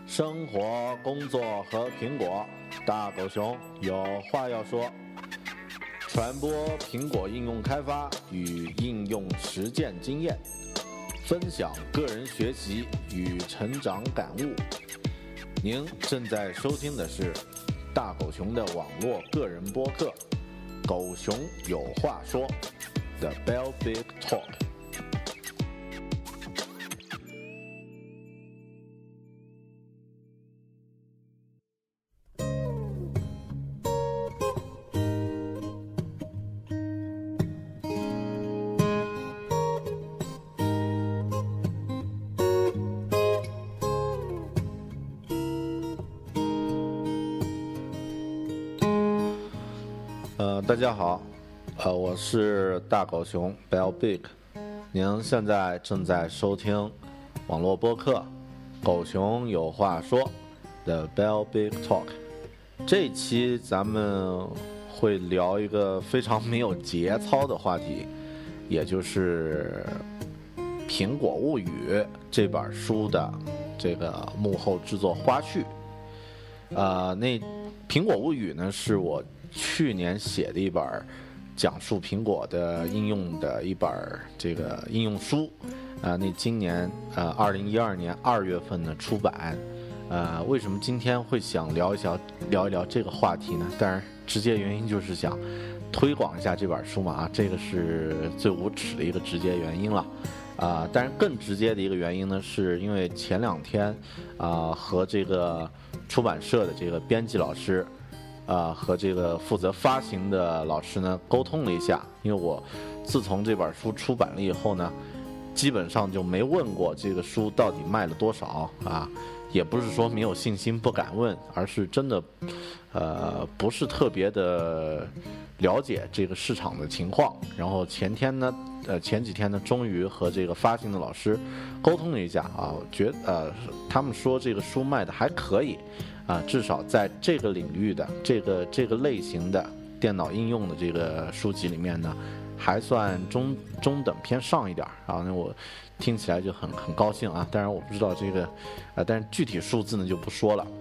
生活、工作和苹果，大狗熊有话要说。传播苹果应用开发与应用实践经验，分享个人学习与成长感悟。您正在收听的是大狗熊的网络个人播客《狗熊有话说》The Bell Big Talk。大家好，我是大狗熊 Bell Big， 您现在正在收听网络播客《狗熊有话说》The Bell Big Talk。这一期咱们会聊一个非常没有节操的话题，也就是《苹果物语》这本书的这个幕后制作花絮。那《苹果物语》呢，是我去年写的一本讲述苹果的应用的一本这个应用书，那今年2012年2月份呢出版。为什么今天会想聊一聊这个话题呢？当然，直接原因就是想推广一下这本书嘛，这个是最无耻的一个直接原因了。当然更直接的一个原因呢，是因为前2天和这个出版社的这个编辑老师。和这个负责发行的老师呢沟通了一下，因为我自从这本书出版了以后呢，基本上就没问过这个书到底卖了多少啊，也不是说没有信心不敢问，而是真的不是特别的了解这个市场的情况。然后前几天呢，终于和这个发行的老师沟通了一下啊，他们说这个书卖的还可以。至少在这个领域的这个类型的电脑应用的这个书籍里面呢，还算中等偏上一点啊。那我听起来就很高兴啊。当然我不知道这个，但是具体数字呢就不说了。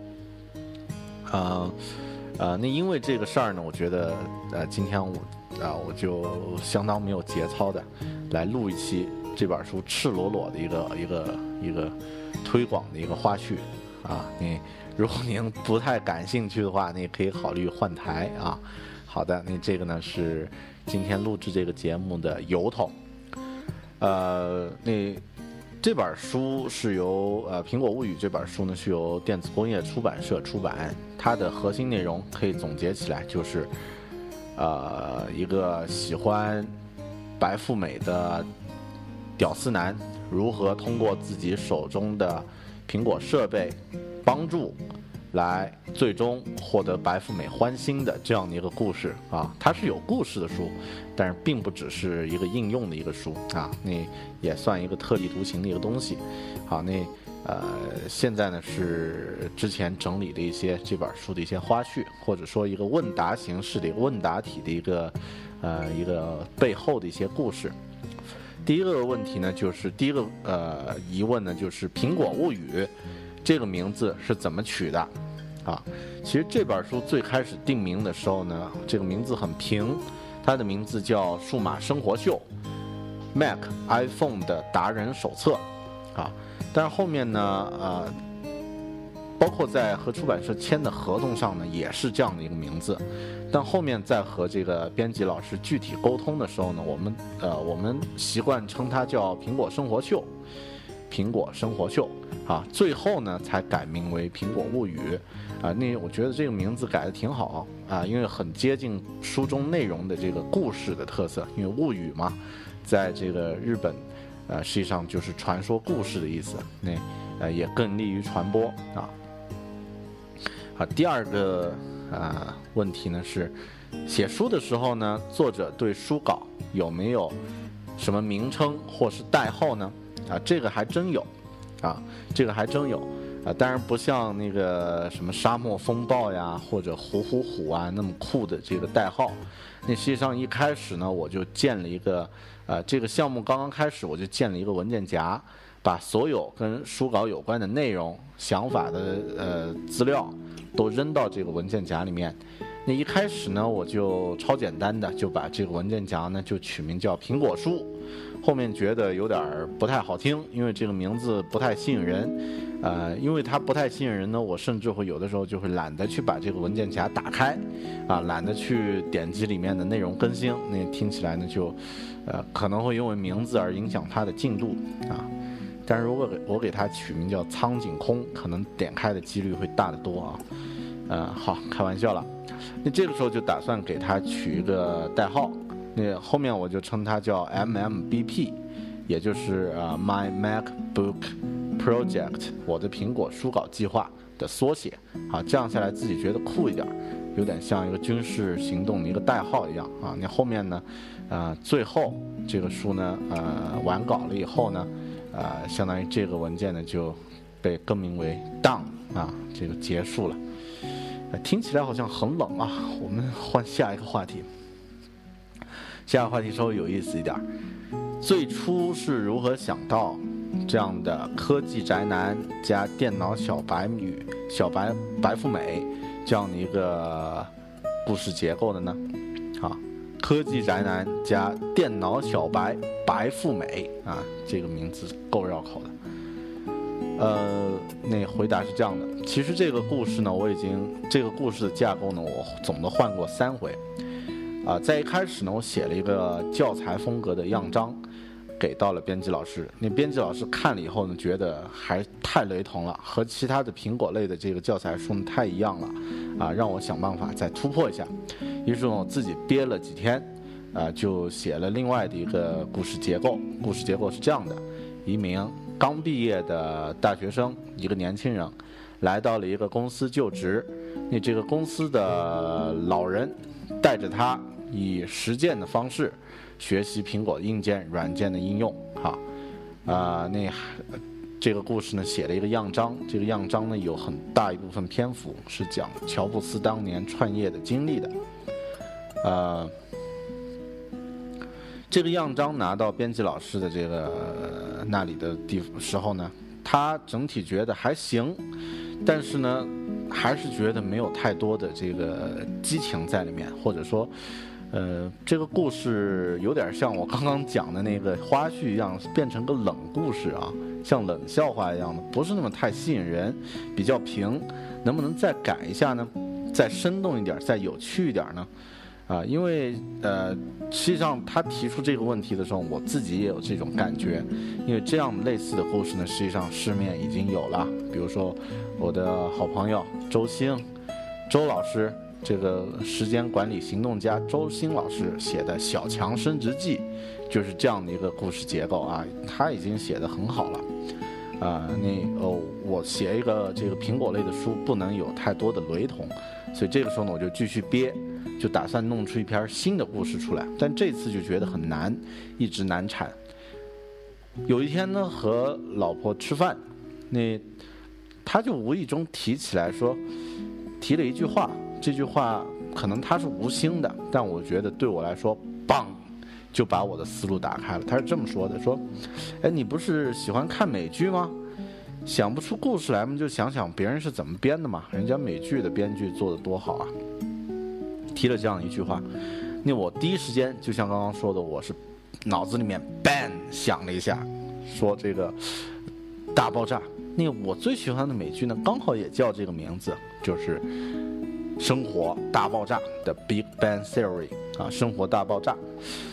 那因为这个事儿呢，我觉得今天我就相当没有节操的来录一期这本书赤裸裸的一个推广的一个花絮啊。如果您不太感兴趣的话，你可以考虑换台啊。好的，那这个呢是今天录制这个节目的由头。那这本书是由《苹果物语》这本书呢是由电子工业出版社出版，它的核心内容可以总结起来就是一个喜欢白富美的屌丝男如何通过自己手中的苹果设备帮助来最终获得白富美欢心的这样的一个故事啊。它是有故事的书，但是并不只是一个应用的一个书啊，那也算一个特立独行的一个东西。好，那现在呢是之前整理的一些这本书的一些花絮，或者说一个问答形式的一个问答体的一个背后的一些故事。第一个问题呢，就是第一个疑问呢，就是《苹果物语》这个名字是怎么取的啊？其实这本书最开始定名的时候呢，这个名字很平，它的名字叫《数码生活秀》Mac iPhone 的达人手册啊。但是后面呢，包括在和出版社签的合同上呢，也是这样的一个名字。但后面在和这个编辑老师具体沟通的时候呢，我们习惯称它叫苹果生活秀，苹果生活秀啊，最后呢才改名为苹果物语啊。那我觉得这个名字改得挺好啊，因为很接近书中内容的这个故事的特色。因为物语嘛，在这个日本，实际上就是传说故事的意思。那也更利于传播啊。好，第二个问题呢是，写书的时候呢，作者对书稿有没有什么名称或是代号呢？这个还真有，当然不像那个什么沙漠风暴呀或者虎虎虎啊那么酷的这个代号。那实际上一开始呢，我就建了一个这个项目刚刚开始，我就建了一个文件夹， 把所有跟书稿有关的内容、想法的资料都扔到这个文件夹里面。那一开始呢，我就超简单的就把这个文件夹呢就取名叫苹果书，后面觉得有点不太好听，因为这个名字不太吸引人，因为它不太吸引人呢，我甚至会有的时候就会懒得去把这个文件夹打开，懒得去点击里面的内容更新，那听起来呢就，可能会因为名字而影响它的进度啊。但是如果我给它取名叫苍井空，可能点开的几率会大得多啊。好，开玩笑了。那这个时候就打算给它取一个代号，那后面我就称它叫 MMBP， 也就是My MacBook Project， 我的苹果书稿计划的缩写啊，这样下来自己觉得酷一点，有点像一个军事行动的一个代号一样啊。那后面呢，最后这个书呢，完稿了以后呢，相当于这个文件呢就被更名为 Done 啊，这个结束了。听起来好像很冷啊，我们换下一个话题。下一个话题稍微有意思一点，最初是如何想到这样的科技宅男加电脑小白富美这样的一个故事结构的呢？科技宅男加电脑小白富美啊，这个名字够绕口的。那回答是这样的，其实这个故事呢，这个故事的架构呢，我总的换过3回。在一开始呢，我写了一个教材风格的样章，给到了编辑老师。那编辑老师看了以后呢，觉得还太雷同了，和其他的苹果类的这个教材书呢太一样了，让我想办法再突破一下。于是我自己憋了几天，就写了另外的一个故事结构。故事结构是这样的：一名刚毕业的大学生，一个年轻人，来到了一个公司就职。那这个公司的老人带着他以实践的方式学习苹果硬件、软件的应用。这个故事呢写了一个样章，这个样章呢有很大一部分篇幅是讲乔布斯当年创业的经历的。这个样章拿到编辑老师的这个那里的时候呢，他整体觉得还行，但是呢，还是觉得没有太多的这个激情在里面，或者说，这个故事有点像我刚刚讲的那个花絮一样，变成个冷故事啊，像冷笑话一样的，不是那么太吸引人，比较平，能不能再改一下呢？再生动一点，再有趣一点呢？因为实际上他提出这个问题的时候，我自己也有这种感觉，因为这样类似的故事呢，实际上市面已经有了，比如说我的好朋友周老师，这个时间管理行动家周星老师写的《小强升职记》，就是这样的一个故事结构啊，他已经写得很好了。我写一个这个苹果类的书，不能有太多的雷同，所以这个时候呢，我就继续憋。就打算弄出一篇新的故事出来，但这次就觉得很难，一直难产。有一天呢，和老婆吃饭，他就无意中提了一句话，这句话可能他是无心的，但我觉得对我来说，棒，就把我的思路打开了。他是这么说的，说，你不是喜欢看美剧吗？想不出故事来嘛，就想想别人是怎么编的嘛，人家美剧的编剧做得多好啊。提了这样一句话，那我第一时间就像刚刚说的，我是脑子里面 bang 响了一下，说这个大爆炸。那我最喜欢的美剧呢，刚好也叫这个名字，就是生活大爆炸的 Big Bang Theory 啊，生活大爆炸。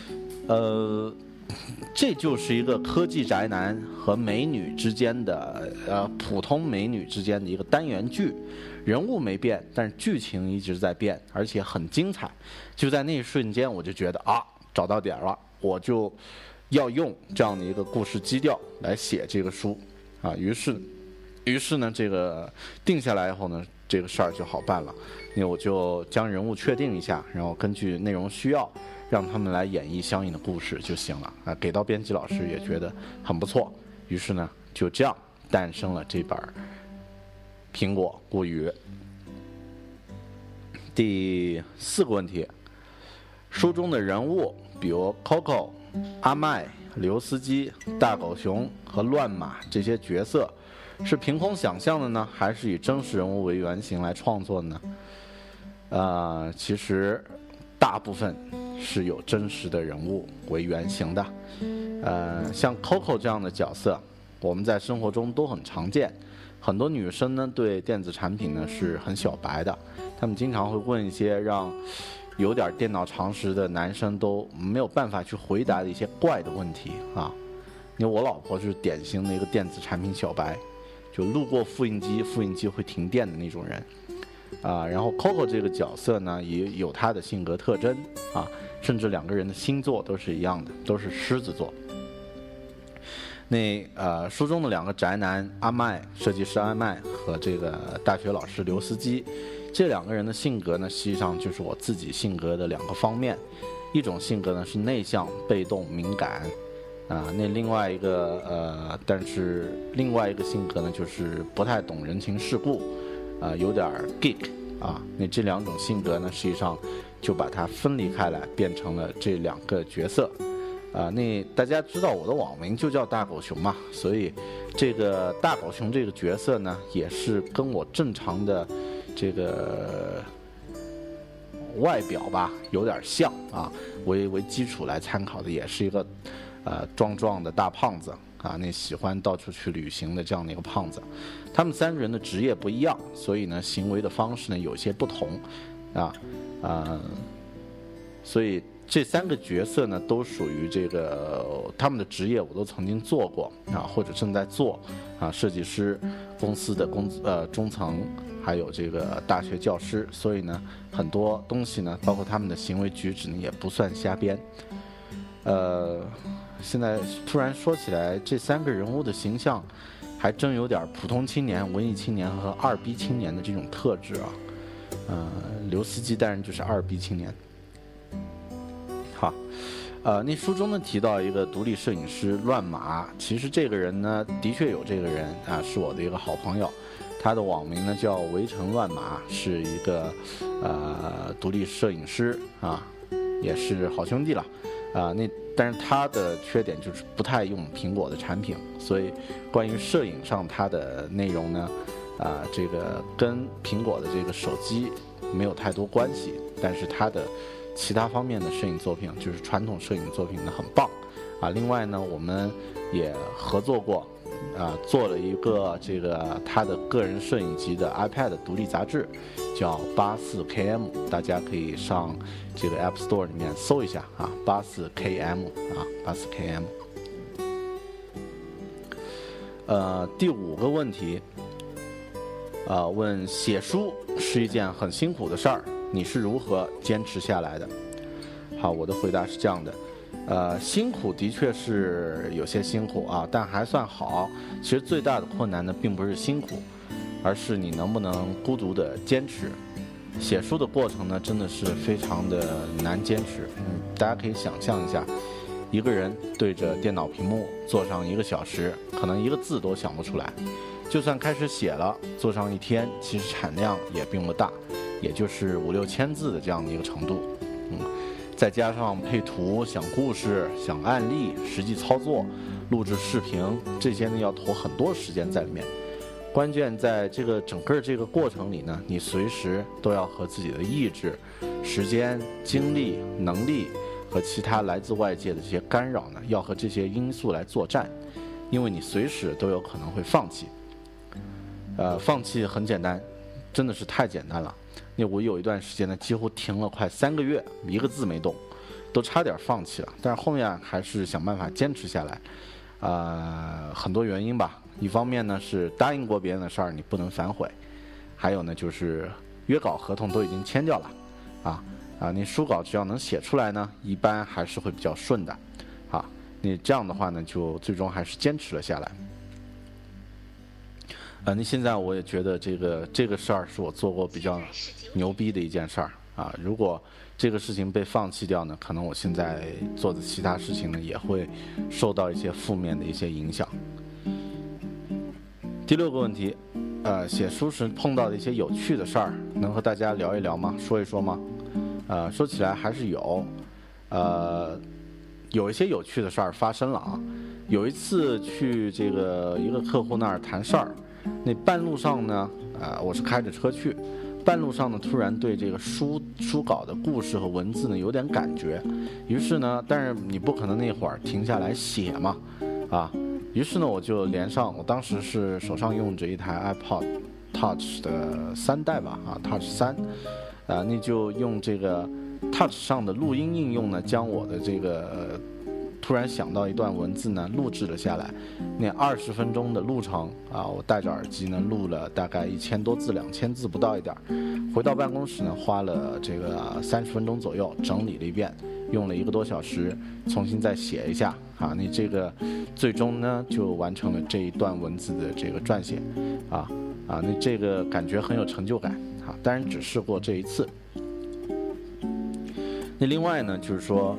这就是一个科技宅男和美女之间的普通美女之间的一个单元剧。人物没变，但是剧情一直在变，而且很精彩。就在那一瞬间，我就觉得找到点了，我就要用这样的一个故事基调来写这个书啊。于是呢，这个定下来以后呢，这个事儿就好办了。那我就将人物确定一下，然后根据内容需要，让他们来演绎相应的故事就行了啊。给到编辑老师也觉得很不错，于是呢，就这样诞生了这本苹果物语。第4个问题，书中的人物，比如 Coco 阿麦、刘司机、大狗熊和乱马这些角色是凭空想象的呢，还是以真实人物为原型来创作呢？其实大部分是有真实的人物为原型的。像 Coco 这样的角色，我们在生活中都很常见。很多女生呢对电子产品呢是很小白的，她们经常会问一些让有点电脑常识的男生都没有办法去回答的一些怪的问题啊。因为我老婆是典型的一个电子产品小白，就路过复印机，复印机会停电的那种人啊。然后 Coco 这个角色呢也有她的性格特征啊，甚至两个人的星座都是一样的，都是狮子座。书中的两个宅男阿麦，设计师阿麦和这个大学老师刘司机，这两个人的性格呢，实际上就是我自己性格的两个方面。一种性格呢是内向、被动、敏感，但是另外一个性格呢就是不太懂人情世故，有点 geek 啊。那这两种性格呢，实际上就把它分离开来，变成了这两个角色。那大家知道我的网名就叫大狗熊嘛，所以这个大狗熊这个角色呢，也是跟我正常的这个外表吧有点像啊，为基础来参考的，也是一个壮壮的大胖子啊，那喜欢到处去旅行的这样的一个胖子。他们三个人的职业不一样，所以呢行为的方式呢有些不同所以这三个角色呢，都属于这个他们的职业，我都曾经做过或者正在做设计师、公司的中层，还有这个大学教师，所以呢，很多东西呢，包括他们的行为举止呢，也不算瞎编。现在突然说起来，这三个人物的形象，还真有点普通青年、文艺青年和二逼青年的这种特质啊。刘司机当然就是二逼青年。好，那书中呢提到一个独立摄影师乱马，其实这个人呢的确有这个人是我的一个好朋友，他的网名呢叫围城乱马，是一个独立摄影师也是好兄弟了但是他的缺点就是不太用苹果的产品，所以关于摄影上他的内容呢这个跟苹果的这个手机没有太多关系，但是他的其他方面的摄影作品，就是传统摄影作品呢很棒另外呢我们也合作过做了一个这个他的个人摄影集的 iPad 独立杂志，叫 84KM， 大家可以上这个 App Store 里面搜一下84KM84KM。第5个问题问写书是一件很辛苦的事儿，你是如何坚持下来的？好，我的回答是这样的，辛苦的确是有些辛苦但还算好。其实最大的困难呢，并不是辛苦，而是你能不能孤独的坚持。写书的过程呢，真的是非常的难坚持。大家可以想象一下，一个人对着电脑屏幕坐上1个小时，可能一个字都想不出来。就算开始写了，做上1天，其实产量也并不大，也就是5、6千字的这样的一个程度。再加上配图、想故事、想案例、实际操作、录制视频，这些呢要投很多时间在里面。关键在这个整个这个过程里呢，你随时都要和自己的意志、时间、精力、能力和其他来自外界的这些干扰呢，要和这些因素来作战，因为你随时都有可能会放弃。放弃很简单，真的是太简单了。我有一段时间呢，几乎停了快3个月，1个字没动，都差点放弃了。但是后面还是想办法坚持下来。很多原因吧。一方面呢是答应过别人的事儿你不能反悔，还有呢就是约稿合同都已经签掉了你书稿只要能写出来呢，一般还是会比较顺的你这样的话呢，就最终还是坚持了下来。那现在我也觉得这个事儿是我做过比较牛逼的一件事儿如果这个事情被放弃掉呢，可能我现在做的其他事情呢也会受到一些负面的一些影响。第6个问题，写书时碰到的一些有趣的事儿，能和大家聊一聊吗？说一说吗？说起来还是有， 有一些有趣的事儿发生了啊。有一次去这个一个客户那儿谈事儿，那半路上呢，我是开着车去，半路上呢突然对这个书稿的故事和文字呢有点感觉，于是呢，但是你不可能那会儿停下来写嘛，于是呢我就连上，我当时是手上用着一台 iPod Touch 的3代吧，Touch 3，那就用这个 Touch 上的录音应用呢，将我的这个突然想到一段文字呢录制了下来。那20分钟的路程我戴着耳机呢录了大概1000多字，2000字不到一点。回到办公室呢，花了这个30分钟左右整理了一遍，用了1个多小时重新再写一下那这个最终呢就完成了这一段文字的这个撰写那这个感觉很有成就感当然只试过这一次。那另外呢，就是说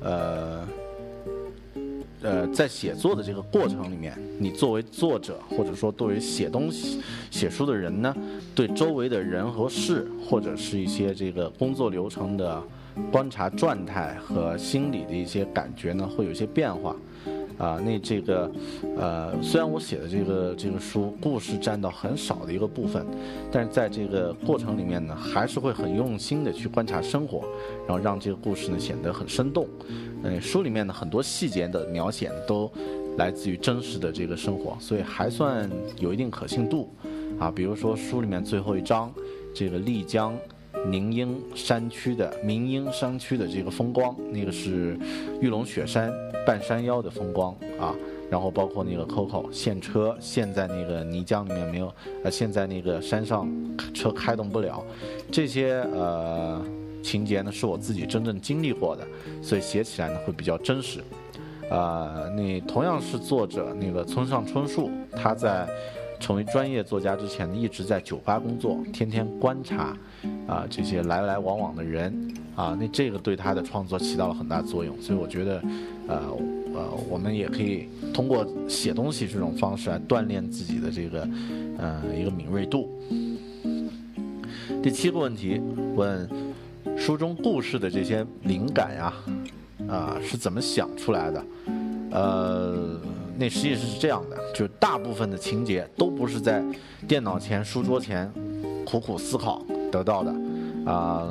在写作的这个过程里面，你作为作者或者说作为写东西写书的人呢，对周围的人和事或者是一些这个工作流程的观察状态和心理的一些感觉呢，会有一些变化那这个虽然我写的这个书故事占到很少的一个部分，但是在这个过程里面呢，还是会很用心的去观察生活，然后让这个故事呢显得很生动。书里面的很多细节的描写都来自于真实的这个生活，所以还算有一定可信度比如说书里面最后一章，这个丽江明英山区的这个风光，那个是玉龙雪山半山腰的风光然后包括那个 Coco 陷车陷在那个泥浆里面没有陷在那个山上车开动不了，这些情节呢是我自己真正经历过的，所以写起来呢会比较真实。那同样是作者那个村上春树，他在成为专业作家之前呢，一直在酒吧工作，天天观察这些来来往往的人那这个对他的创作起到了很大作用。所以我觉得我们也可以通过写东西这种方式来锻炼自己的这个一个敏锐度。第7个问题问书中故事的这些灵感是怎么想出来的？那实际是这样的，就是大部分的情节都不是在电脑前书桌前苦苦思考得到的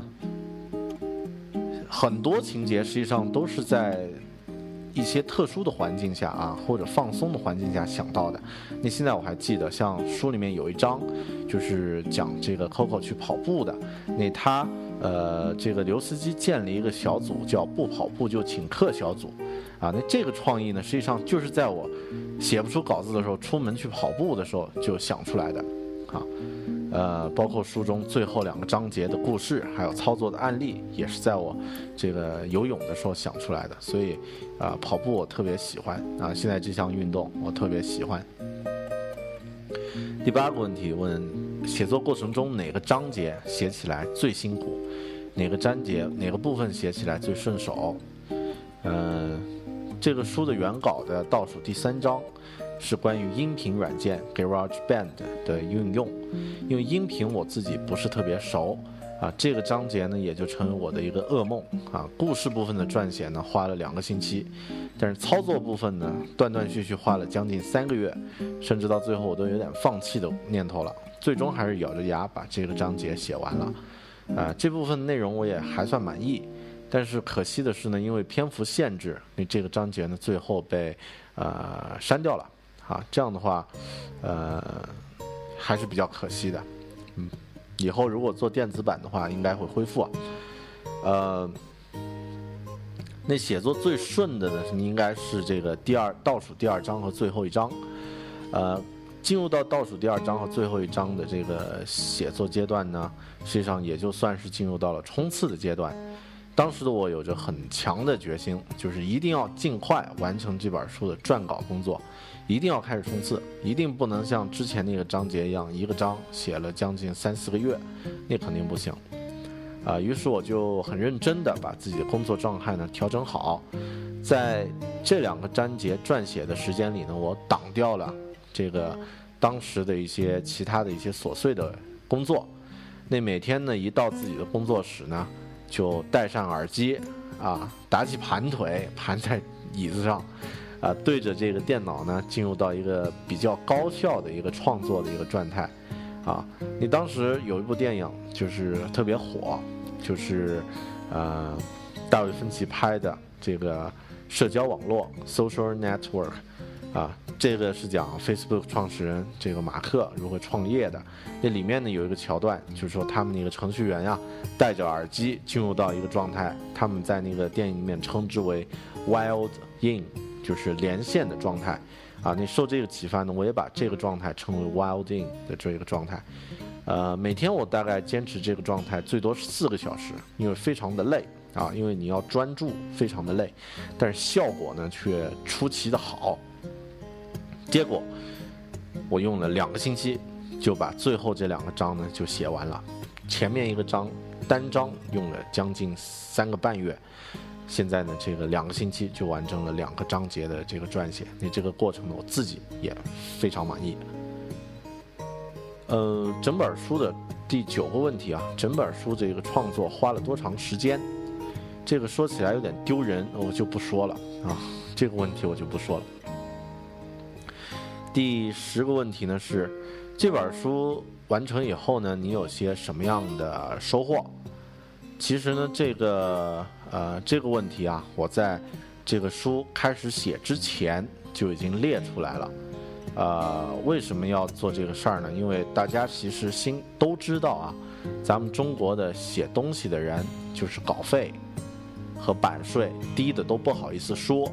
很多情节实际上都是在一些特殊的环境下或者放松的环境下想到的。那现在我还记得，像书里面有一章就是讲这个 Coco 去跑步的，那他这个刘司机建立一个小组叫不跑步就请客小组那这个创意呢实际上就是在我写不出稿子的时候，出门去跑步的时候就想出来的包括书中最后2个章节的故事还有操作的案例也是在我这个游泳的时候想出来的。所以跑步我特别喜欢现在这项运动我特别喜欢。第8个问题问写作过程中哪个章节写起来最辛苦，哪个部分写起来最顺手。这个书的原稿的倒数第3章是关于音频软件 GarageBand 的运用，因为音频我自己不是特别熟这个章节呢也就成为我的一个噩梦故事部分的撰写呢花了2个星期，但是操作部分呢断断续续花了将近3个月，甚至到最后我都有点放弃的念头了，最终还是咬着牙把这个章节写完了这部分内容我也还算满意，但是可惜的是呢，因为篇幅限制，那这个章节呢最后被删掉了这样的话还是比较可惜的。以后如果做电子版的话应该会恢复那写作最顺的呢应该是这个倒数第2章和最后一章进入到倒数第2章和最后一章的这个写作阶段呢，实际上也就算是进入到了冲刺的阶段。当时的我有着很强的决心，就是一定要尽快完成这本书的撰稿工作，一定要开始冲刺，一定不能像之前那个章节一样，一个章写了将近3-4个月，那肯定不行于是我就很认真的把自己的工作状态呢调整好，在这2个章节撰写的时间里呢，我挡掉了这个当时的一些其他的一些琐碎的工作。那每天呢一到自己的工作室呢，就戴上耳机打起盘腿，盘在椅子上，对着这个电脑呢，进入到一个比较高效的一个创作的一个状态。你当时有一部电影就是特别火，就是大卫芬奇拍的这个社交网络 social network。这个是讲 Facebook 创始人这个马克如何创业的。那里面呢有一个桥段，就是说他们那个程序员呀，戴着耳机进入到一个状态，他们在那个电影里面称之为 wild in， 就是连线的状态。你受这个启发呢，我也把这个状态称为 wild in 的这个状态。每天我大概坚持这个状态最多是4个小时，因为非常的累因为你要专注，非常的累，但是效果呢却出奇的好。结果我用了2个星期就把最后这2个章呢就写完了，前面一个章单章用了将近3个半月，现在呢这个2个星期就完成了2个章节的这个撰写。那这个过程呢我自己也非常满意。整本书的第9个问题整本书这个创作花了多长时间？这个说起来有点丢人，我就不说了这个问题我就不说了。第10个问题呢是，这本书完成以后呢，你有些什么样的收获？其实呢，这个问题我在这个书开始写之前就已经列出来了。为什么要做这个事儿呢？因为大家其实都知道咱们中国的写东西的人就是稿费和版税低的都不好意思说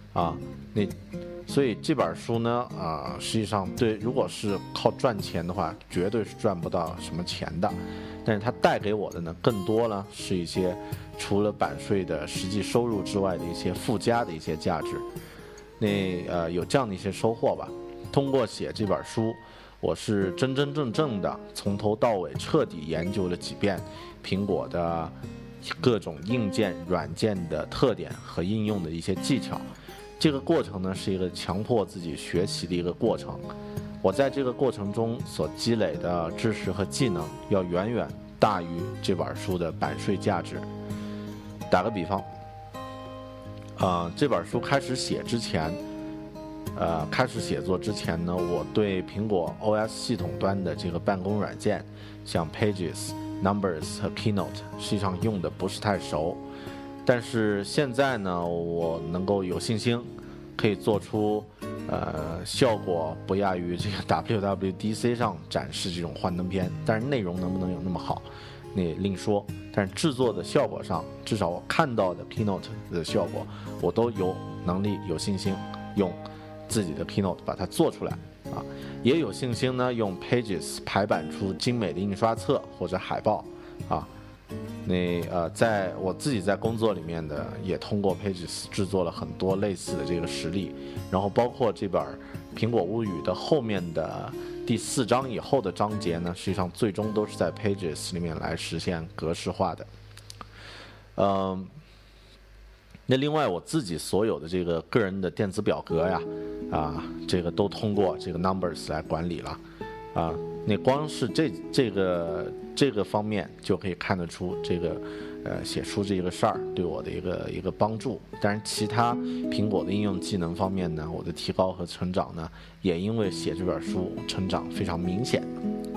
所以这本书呢，实际上如果是靠赚钱的话，绝对是赚不到什么钱的。但是它带给我的呢，更多呢是一些除了版税的实际收入之外的一些附加的一些价值。有这样的一些收获吧。通过写这本书，我是真真正正的从头到尾彻底研究了几遍苹果的各种硬件、软件的特点和应用的一些技巧。这个过程呢是一个强迫自己学习的一个过程，我在这个过程中所积累的知识和技能要远远大于这本书的版税价值。打个比方，这本书开始写之前，开始写作之前呢，我对苹果 OS 系统端的这个办公软件，像 Pages、Numbers 和 Keynote， 实际上用的不是太熟。但是现在呢，我能够有信心，可以做出效果不亚于这个 WWDC 上展示这种幻灯片。但是内容能不能有那么好，那另说。但是制作的效果上，至少我看到的 Keynote 的效果，我都有能力、有信心用自己的 Keynote 把它做出来也有信心呢用 Pages 排版出精美的印刷册或者海报在我自己在工作里面的也通过 Pages 制作了很多类似的这个实例，然后包括这本《苹果物语》的后面的第4章以后的章节呢，实际上最终都是在 Pages 里面来实现格式化的。那另外我自己所有的这个个人的电子表格呀，这个都通过这个 Numbers 来管理了那光是这个方面就可以看得出这个写出这个事儿对我的一个帮助。当然其他苹果的应用技能方面呢，我的提高和成长呢，也因为写这本书成长非常明显。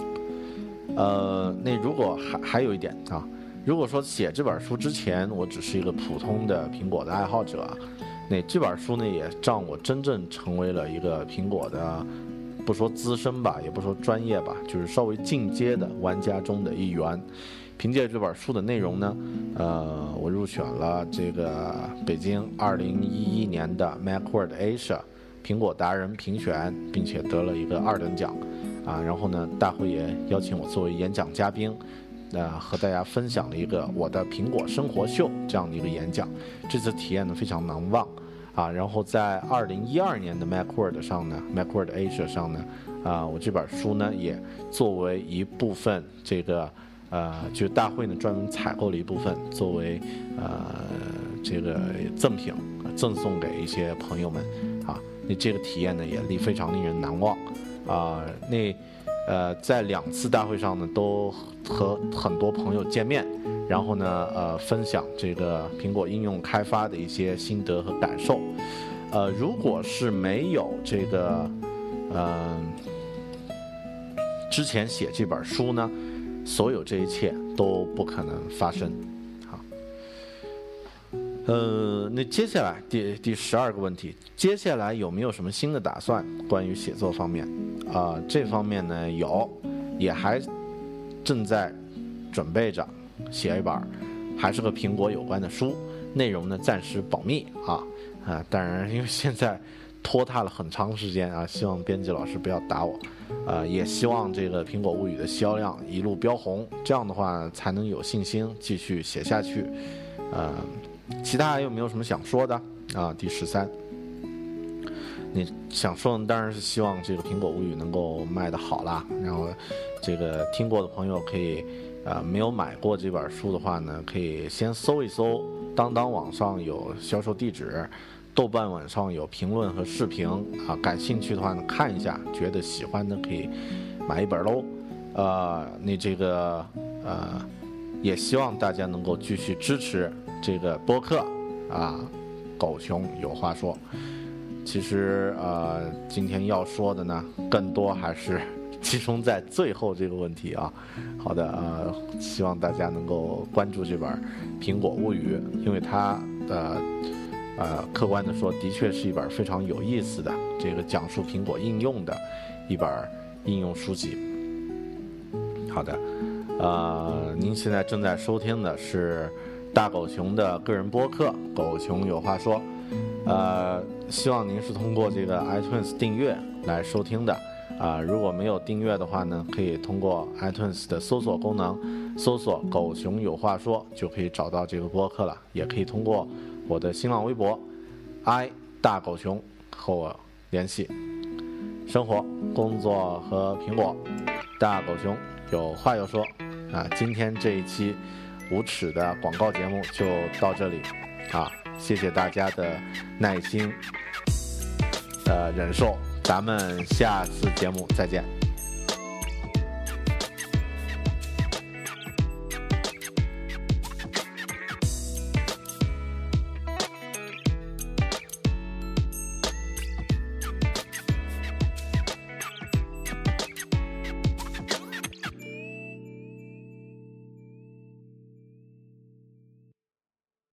那如果还有一点如果说写这本书之前我只是一个普通的苹果的爱好者，那这本书呢也让我真正成为了一个苹果的，不说资深吧，也不说专业吧，就是稍微进阶的玩家中的一员。凭借这本书的内容呢，我入选了这个北京2011年的 Macworld Asia 苹果达人评选，并且得了一个2等奖然后呢，大会也邀请我作为演讲嘉宾，和大家分享了一个我的苹果生活秀这样的一个演讲。这次体验呢非常难忘然后在2012年的 Macworld 上呢 ，Macworld Asia 上呢，我这本书呢也作为一部分这个就大会呢专门采购了一部分，作为这个赠品赠送给一些朋友们那这个体验呢也非常令人难忘在2次大会上呢都和很多朋友见面， 然后呢分享这个苹果应用开发的一些心得和感受。如果是没有这个之前写这本书呢，所有这一切都不可能发生。好，那接下来第12个问题，接下来有没有什么新的打算？关于写作方面，这方面呢有，也还正在准备着写一本，还是和苹果有关的书，内容呢暂时保密当然因为现在拖沓了很长时间希望编辑老师不要打我。也希望这个苹果物语的销量一路飙红，这样的话才能有信心继续写下去。其他还有没有什么想说的第13，你想说的当然是希望这个苹果物语能够卖得好啦，然后这个听过的朋友可以没有买过这本书的话呢，可以先搜一搜，当当网上有销售地址，豆瓣网上有评论和视频感兴趣的话呢看一下，觉得喜欢的可以买一本喽。那这个也希望大家能够继续支持这个播客狗熊有话说。其实今天要说的呢更多还是集中在最后这个问题好的希望大家能够关注这本苹果物语，因为它客观的说的确是一本非常有意思的这个讲述苹果应用的一本应用书籍。好的您现在正在收听的是大狗熊的个人播客狗熊有话说。希望您是通过这个 iTunes 订阅来收听的如果没有订阅的话呢，可以通过 iTunes 的搜索功能搜索狗熊有话说就可以找到这个播客了，也可以通过我的新浪微博大狗熊和我联系。生活工作和苹果，大狗熊有话要说今天这一期无耻的广告节目就到这里谢谢大家的耐心忍受，咱们下次节目再见。